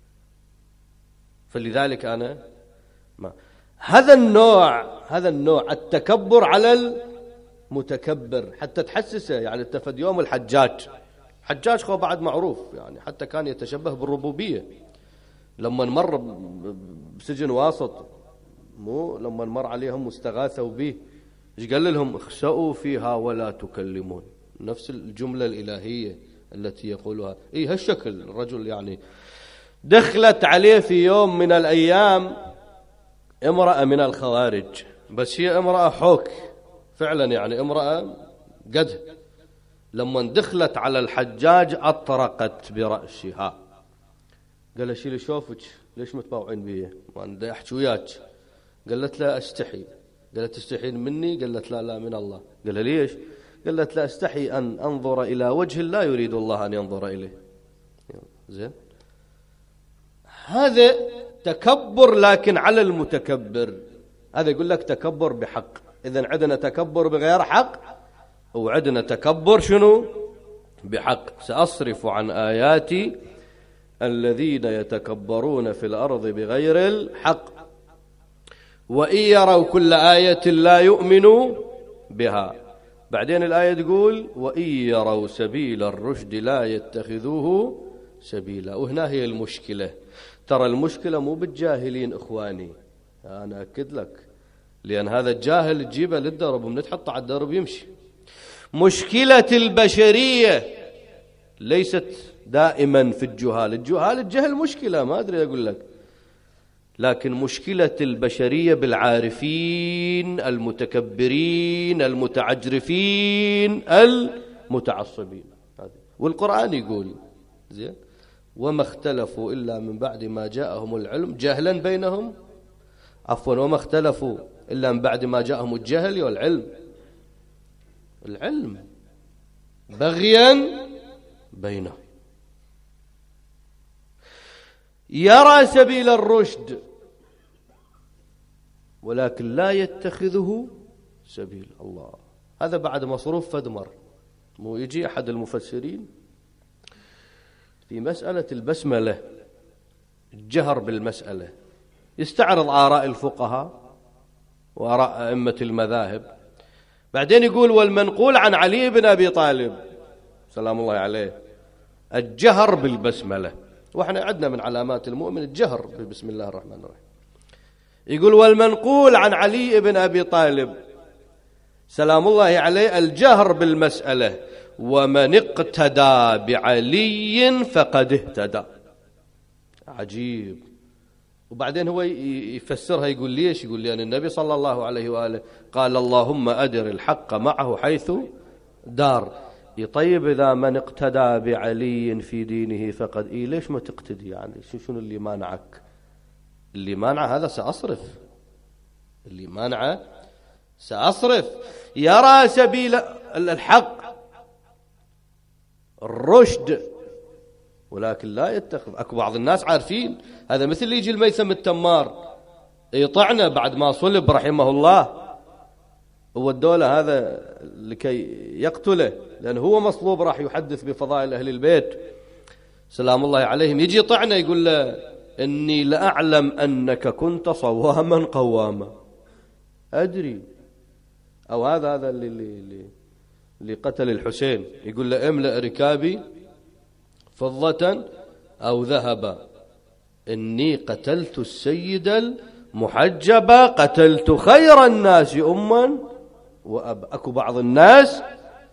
فلذلك أنا هذا النوع التكبر على المتكبر حتى تحسسه. يعني التفد يوم الحجاج خو بعد معروف يعني، حتى كان يتشبه بالربوبية. لما مر بسجن واسط، مو لما مر عليهم واستغاثوا به، ايش قال لهم؟ اخسأوا فيها ولا تكلمون. نفس الجملة الإلهية التي يقولها. هالشكل الرجل يعني. دخلت عليه في يوم من الأيام امرأة من الخوارج، بس هي امرأة حوك فعلا، يعني امرأة قد. لما دخلت على الحجاج أطرقت برأسها، قال له شيل شوفك ليش متطوعين بيه؟ ما أنا أحكي وياك. قالت له أستحي. قالت تستحين مني؟ قالت لا من الله. قال لها ليش؟ قالت لا أستحي أن أنظر إلى وجه لا يريد الله أن ينظر إليه. زين، هذا تكبر لكن على المتكبر. هذا يقول لك تكبر بحق. إذن عندنا تكبر بغير حق وعندنا تكبر شنو؟ بحق. سأصرف عن آياتي الذين يتكبرون في الأرض بغير الحق وإن يروا كل آية لا يؤمنوا بها. بعدين الآية تقول وإن يروا سبيل الرشد لا يتخذوه سبيلا. وهنا هي المشكلة. ترى المشكلة مو بالجاهلين إخواني، أنا أكد لك، لأن هذا الجاهل تجيبه للدرب ومن تحطه على الدرب يمشي. مشكلة البشرية ليست دائما في الجهال. الجهل مشكلة ما أدري أقول لك، لكن مشكلة البشرية بالعارفين المتكبرين المتعجرفين المتعصبين. والقرآن يقول زين وما اختلفوا إلا من بعد ما جاءهم العلم جهلا بينهم، عفوا وما اختلفوا إلا من بعد ما جاءهم الجهل والعلم، العلم بغيا بينهم. يرى سبيل الرشد ولكن لا يتخذه سبيل. الله، هذا بعد مصروف فدمر. مو يجي أحد المفسرين في مسألة البسملة الجهر بالمسألة يستعرض آراء الفقهاء وآراء أئمة المذاهب، بعدين يقول والمنقول عن علي بن أبي طالب سلام الله عليه الجهر بالبسملة. وإحنا عندنا من علامات المؤمن الجهر بسم الله الرحمن الرحيم. يقول والمنقول عن علي بن أبي طالب سلام الله عليه الجهر بالمسألة ومن اقتدى بعلي فقد اهتدى. عجيب. وبعدين هو يفسرها يقول ليش؟ يقول لأن النبي صلى الله عليه وآله قال اللهم أدر الحق معه حيث دار. طيب إذا من اقتدى بعلي في دينه فقد ليش ما تقتدي؟ يعني شنو اللي مانعك؟ اللي مانع هذا سأصرف، اللي مانع سأصرف. يرى سبيل الحق الرشد ولكن لا يتخذ. أكو بعض الناس عارفين هذا، مثل اللي يجي الميثم التمار يطعنا بعد ما صلب رحمه الله، هو الدولة هذا لكي يقتله لأنه هو مصلوب راح يحدث بفضائل أهل البيت سلام الله عليهم. يجي طعنا يقول له إني لأعلم أنك كنت صواما قواما. أدري. أو هذا اللي قتل الحسين يقول له املأ ركابي فضة أو ذهبا إني قتلت السيد المحجبا قتلت خير الناس أما وأب. أكو بعض الناس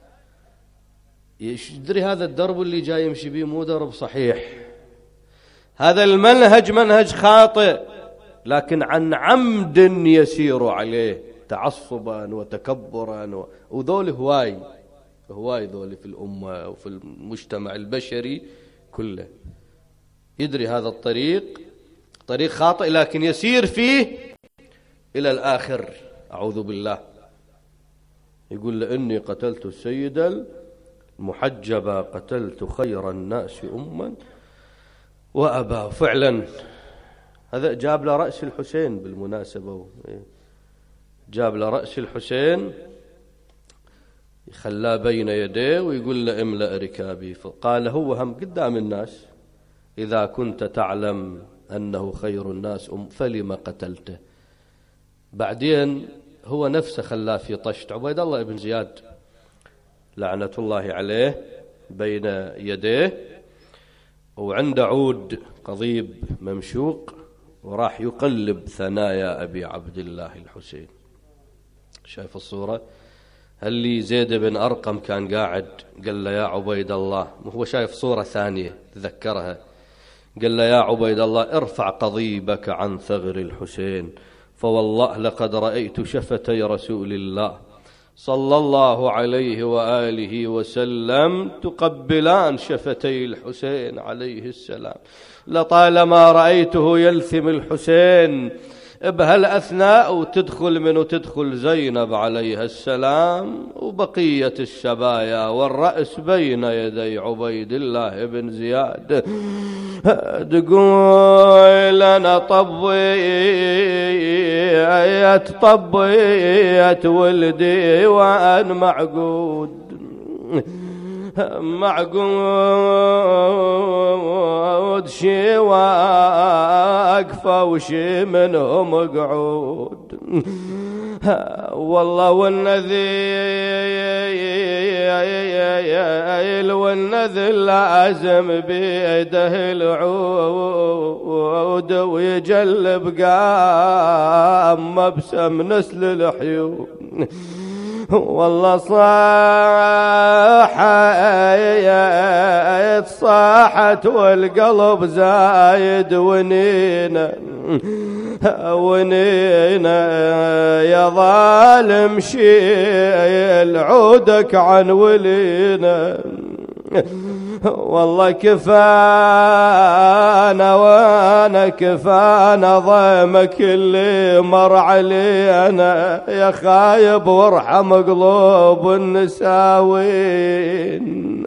يدري هذا الدرب اللي جاي يمشي بيه مو درب صحيح، هذا المنهج منهج خاطئ، لكن عن عمد يسير عليه تعصبا وتكبرا وذول هواي ذول في الأمة وفي المجتمع البشري كله. يدري هذا الطريق طريق خاطئ لكن يسير فيه إلى الآخر. أعوذ بالله. يقول لأني قتلت السيد المحجبة قتلت خير الناس أما وأبا. فعلا هذا جاب له رأس الحسين بالمناسبة، جاب له رأس الحسين يخلاه بين يديه ويقول له املأ ركابي. فقال هو هم قدام الناس إذا كنت تعلم أنه خير الناس فلما قتلته. بعدين هو نفسه خلاه في طشت عبيد الله بن زياد لعنة الله عليه بين يديه وعنده عود قضيب ممشوق وراح يقلب ثنايا أبي عبد الله الحسين. شايف الصورة؟ هل لي زيد بن أرقم كان قاعد قال له يا عبيد الله، هو شايف صورة ثانية تذكرها، قال له يا عبيد الله ارفع قضيبك عن ثغر الحسين فوالله لقد رأيت شفتي رسول الله صلى الله عليه وآله وسلم تقبلان شفتي الحسين عليه السلام. لطالما رأيته يلثم الحسين بهالأثناء، وتدخل زينب عليها السلام وبقية السبايا والرأس بين يدي عبيد الله بن زياد. تقول أنا طبيت ولدي وأنا معقود شي واقفة وشي منهم قعود. والله والنذل لازم بيده العود، ويجلب قام مبسم نسل الحيود. والله صاحت والقلب زايد ونينا يا ظالم شيل عودك عن ولينا. والله كفانا وانا كفانا ضيمك اللي مر علينا، يا خايب وارحم قلوب النساوين.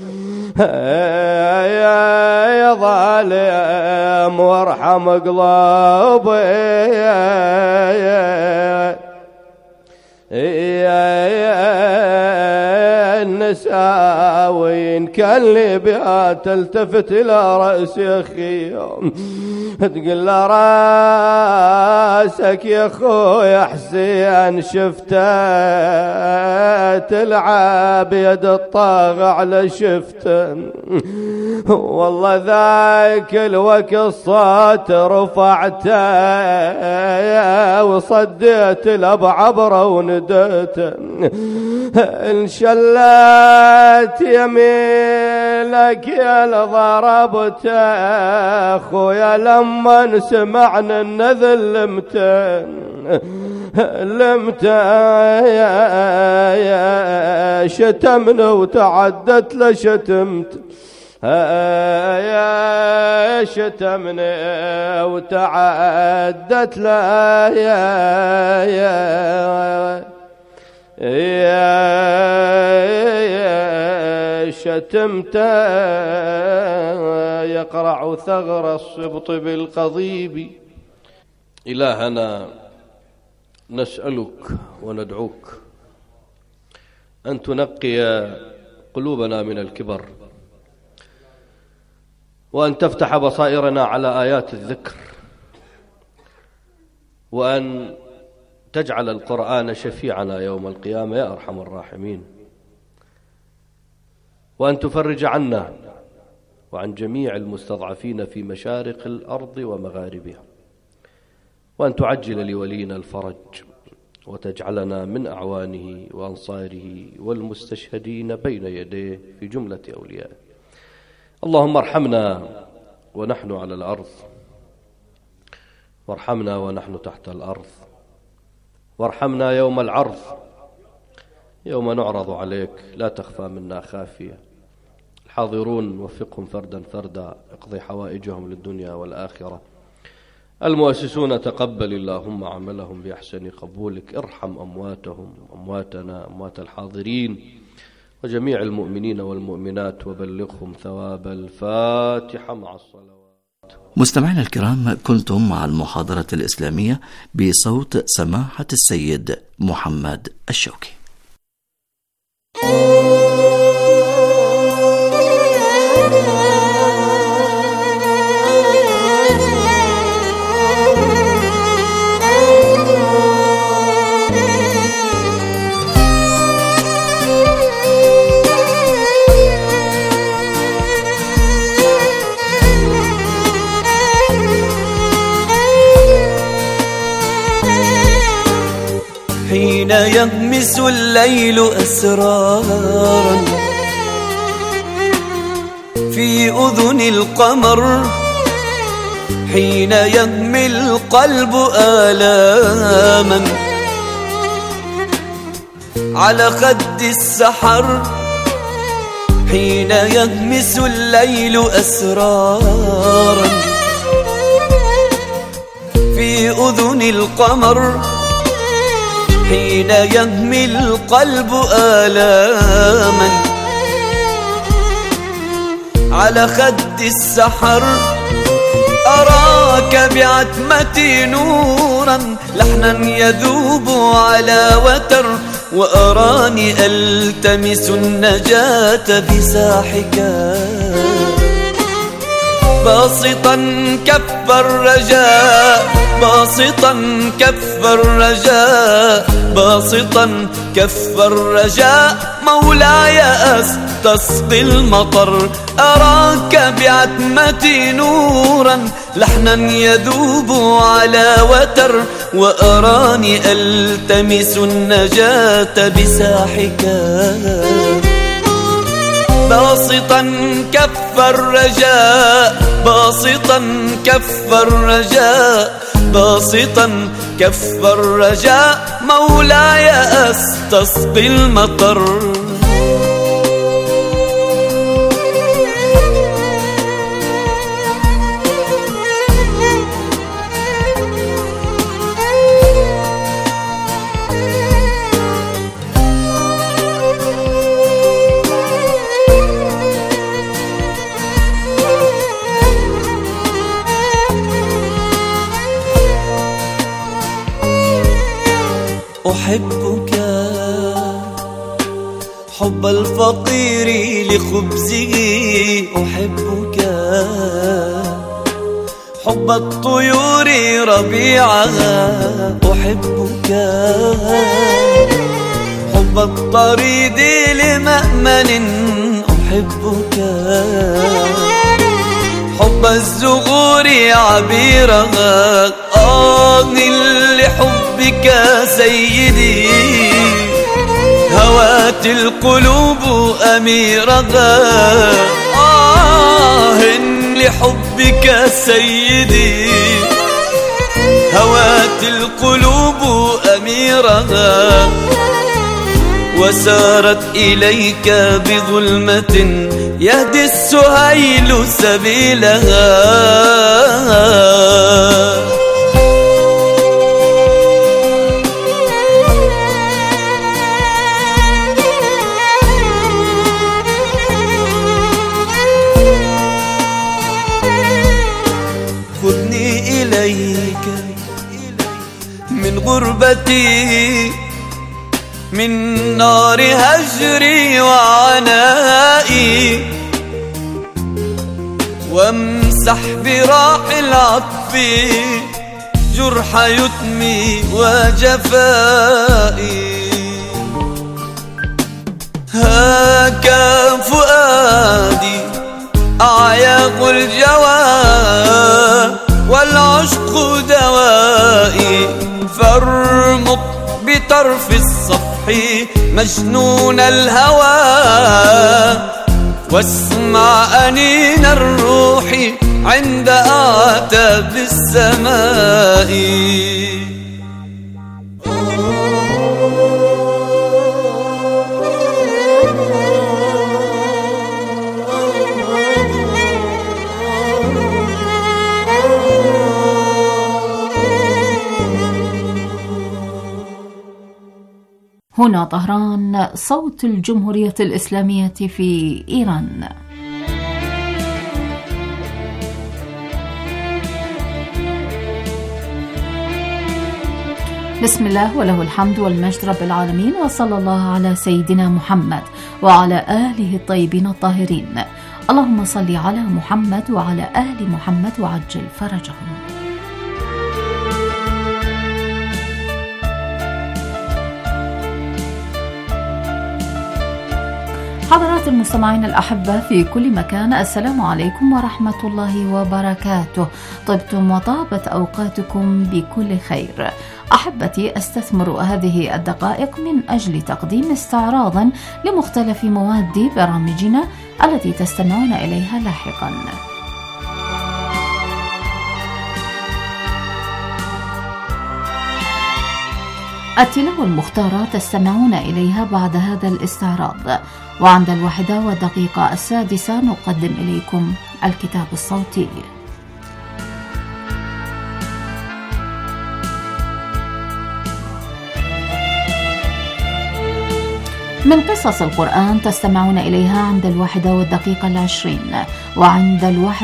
يا ظالم وارحم قلوب النساوين. كان لي بها تلتفت إلى رأس أخي تقول له راسك يا خويا حسين شفته تلعب يد الطاغ على شفته. والله ذاك الوقت الصوت رفعته وصديت له بعبره ونديته. انشلت يمينك يا لضربته خويا لما سمعنا النذل لمته يا شتمنا وتعدت لشتمت يا شتمنا وتعدت لا يا شتمت يقرع ثغر السبط بالقضيب. إلهنا نسألك وندعوك أن تنقي قلوبنا من الكبر، وأن تفتح بصائرنا على آيات الذكر، وأن تجعل القرآن شفيعنا يوم القيامة يا أرحم الراحمين، وأن تفرج عنا وعن جميع المستضعفين في مشارق الأرض ومغاربها، وأن تعجل لولينا الفرج، وتجعلنا من أعوانه وأنصاره والمستشهدين بين يديه في جملة أوليائه. اللهم ارحمنا ونحن على الأرض، وارحمنا ونحن تحت الأرض، وارحمنا يوم العرض، يوم نعرض عليك لا تخفى منا خافية. الحاضرون وفقهم فردا فردا، اقضي حوائجهم للدنيا والآخرة. المؤسسون تقبل اللهم عملهم بأحسن قبولك، ارحم أمواتهم أمواتنا أموات الحاضرين وجميع المؤمنين والمؤمنات، وبلغهم ثواب الفاتحة مع الصلوات. مستمعينا الكرام، كنتم مع المحاضرة الإسلامية بصوت سماحة السيد محمد الشوكي. حين يغمس الليل أسرارا في أذن القمر، حين يغمي القلب آلاما على خد السحر حين يغمس الليل أسرارا في أذن القمر حين يهمي القلب آلاما على خد السحر أراك بعتمتي نورا لحنا يذوب على وتر وأراني ألتمس النجاة بساحك باسطا كف الرجاء باسطا كف الرجاء باسطا كف الرجاء مولاي أستسقي المطر أراك بعتمتي نورا لحنا يذوب على وتر وأراني ألتمس النجاة بساحك باسطا كف الرجاء باسطا كف الرجاء باسطا كف الرجاء مولاي أستسقي المطر أحبك حب الفقير لخبزه أحبك حب الطيور ربيعها أحبك حب الطريد لمأمن أحبك حب الزغور عبيرها لحبك سيدي هوات القلوب أميرها لحبك سيدي هوات القلوب أميرها وسارت إليك بظلمة يهدي السهيل سبيلها خذني إليك من غربتي من نار هجري وعنائي وامسح براح العطف جرح يتمي وجفائي هاك فؤادي أعياق الجوى والعشق دوائي فارمط بطرف الصفح مجنون الهوى واسمع أنين الروح عند أعتاب السماء هنا طهران صوت الجمهورية الإسلامية في إيران. بسم الله وله الحمد والمجد رب العالمين وصلى الله على سيدنا محمد وعلى آله الطيبين الطاهرين. اللهم صل على محمد وعلى آل محمد وعجل فرجهم. حضرات المستمعين الأحبة في كل مكان، السلام عليكم ورحمة الله وبركاته. طبتم وطابت أوقاتكم بكل خير. أحبتي، أستثمر هذه الدقائق من أجل تقديم استعراض لمختلف مواد برامجنا التي تستمعون إليها لاحقا. التلاوة المختارة تستمعون إليها بعد هذا الاستعراض. وعند 1:06 نقدم إليكم الكتاب الصوتي. من قصص القرآن تستمعون إليها عند 1:20، وعند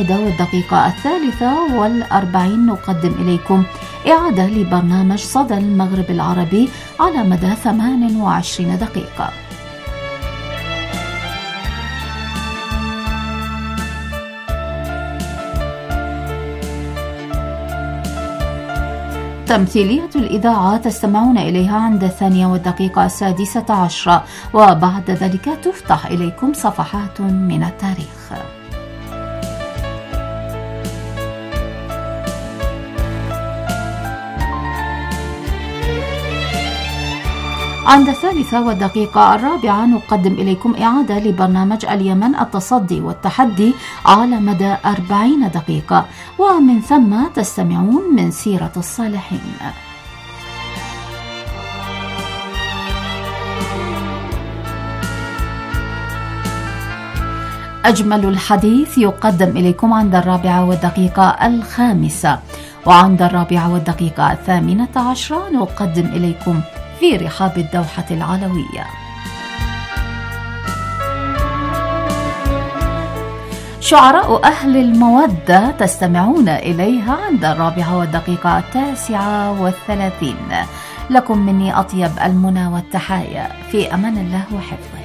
1:43 نقدم إليكم إعادة لبرنامج صدى المغرب العربي على مدى 28 دقيقة. تمثيلية الإذاعة تستمعون إليها عند 2:06، وبعد ذلك تفتح إليكم صفحات من التاريخ. عند 3:43 نقدم إليكم إعادة لبرنامج اليمن التصدي والتحدي على مدى 40 دقيقة، ومن ثم تستمعون من سيرة الصالحين. أجمل الحديث يقدم إليكم عند 4:05، وعند 4:18 نقدم إليكم في رحاب الدوحة العلوية. شعراء أهل المودة تستمعون إليها عند 4:39. لكم مني أطيب المنى والتحايا، في أمان الله وحفظه.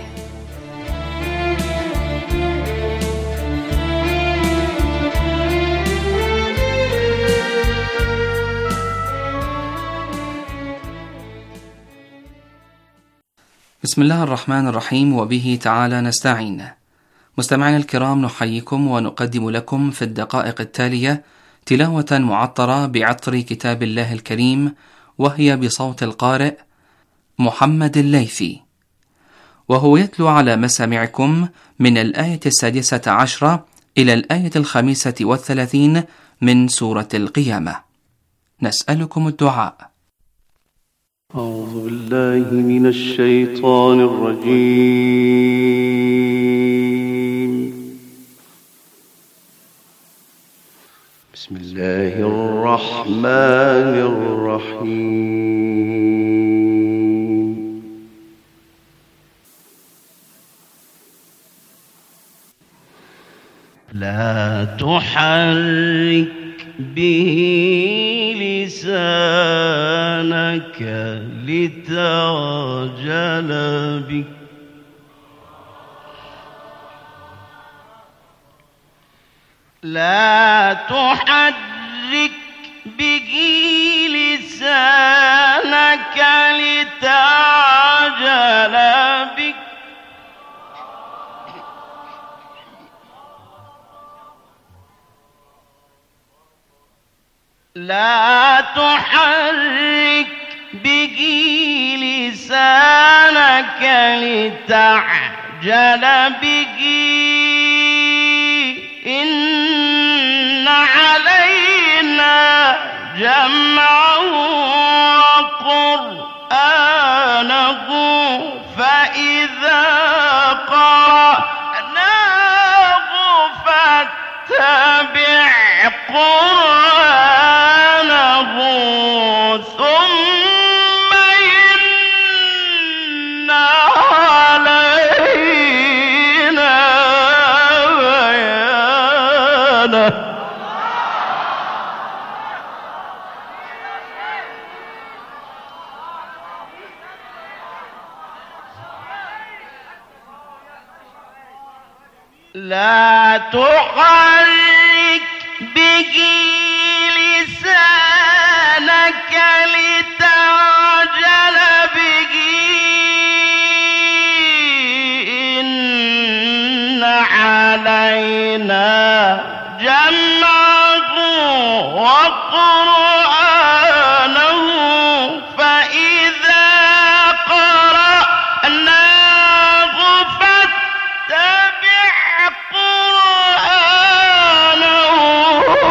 بسم الله الرحمن الرحيم، وبه تعالى نستعين. مستمعينا الكرام، نحييكم ونقدم لكم في الدقائق التالية تلاوة معطرة بعطر كتاب الله الكريم، وهي بصوت القارئ محمد الليثي، وهو يتلو على مسامعكم من الآية 16 إلى الآية 35 من سورة القيامة. نسألكم الدعاء. أعوذ بالله من الشيطان الرجيم. بسم الله الرحمن الرحيم. لا تحرك به لسانك لتعجل به لا تحرك به لسانك لتعجل به لا تحرك به لسانك لتعجل به إن علينا جمعه وقرآنه فإذا قرأناه فاتبع قرآنه ثم إن علينا بيانه لا تحرك به لسانك لتعجل به إن علينا جمعه وقرآنه فإذا قرأناه فاتبع قرآنه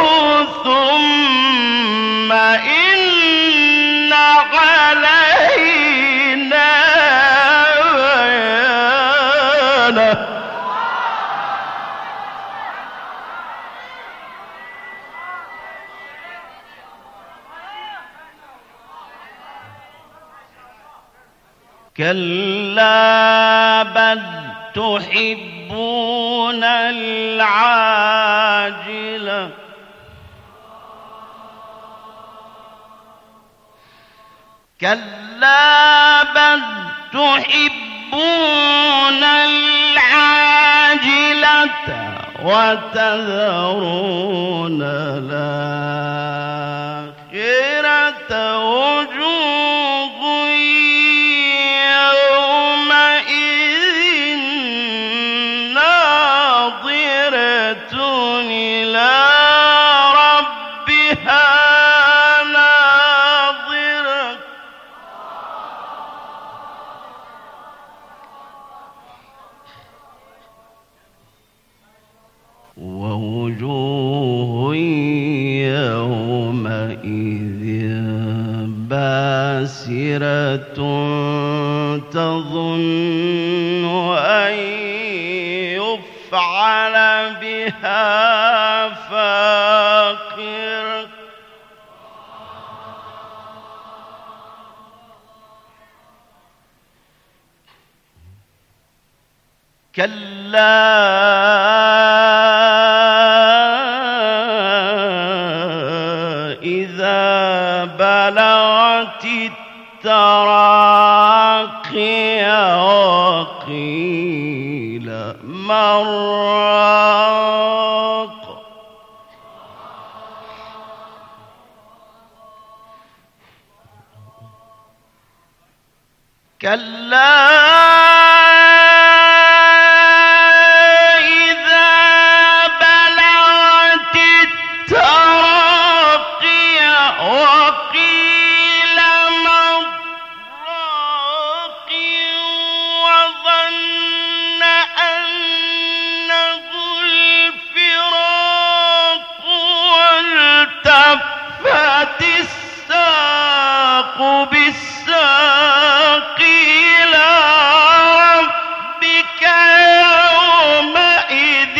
ثم إن علينا كلا بل تحبون العاجلة كلا بل تحبون العاجلة وتذرون الآخرة وجوه يومئذ ناظرة إلى ربها ناظرة ووجوه يومئذ باسرة تظن أن يفعل بها فاقرة كلا إذا بلغت التراقي وقيل من راق كلا بالساق إلى ربك يومئذ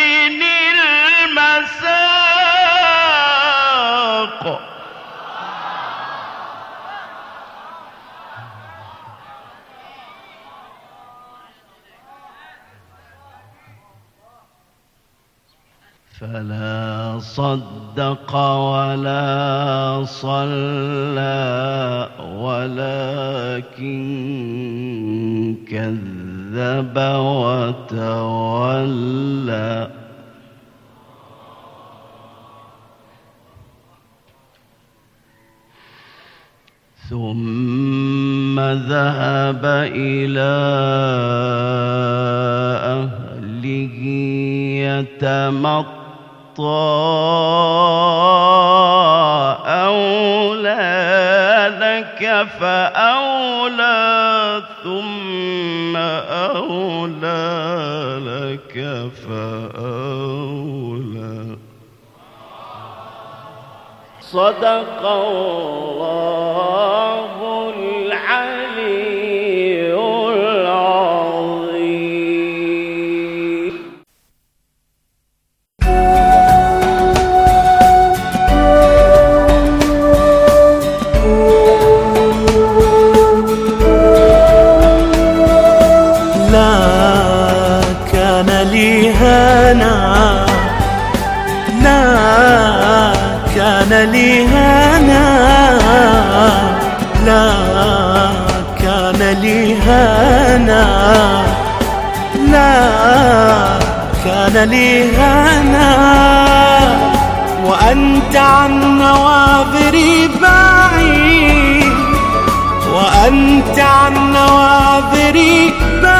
المساق فلا صدق ولا صلى ولكن كذب وتولى ثم ذهب إلى أهله يتمطى أولى لك فأولى ثم أولى لك فأولى صدق الله العلي العظيم. لا كان لي هنا لا كان لي هنا لا كان لي هنا لا كان لي هنا وأنت عن نواظري بعيد وأنت عن نواظري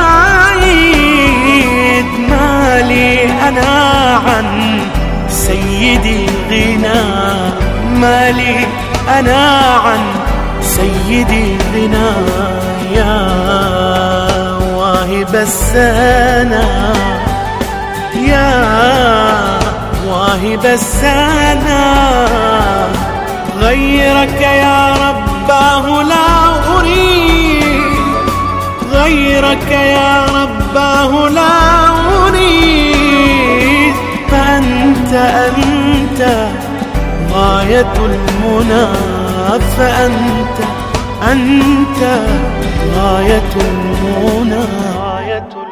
بعيد ما لي أنا عن سيدي غنى ما لي أنا عن سيدي غنى يا واهب السنا يا واهب السنا غيرك يا رباه لا أريد غيرك يا رباه لا أريد فأنت غاية المنى فأنت أنت غاية المنى.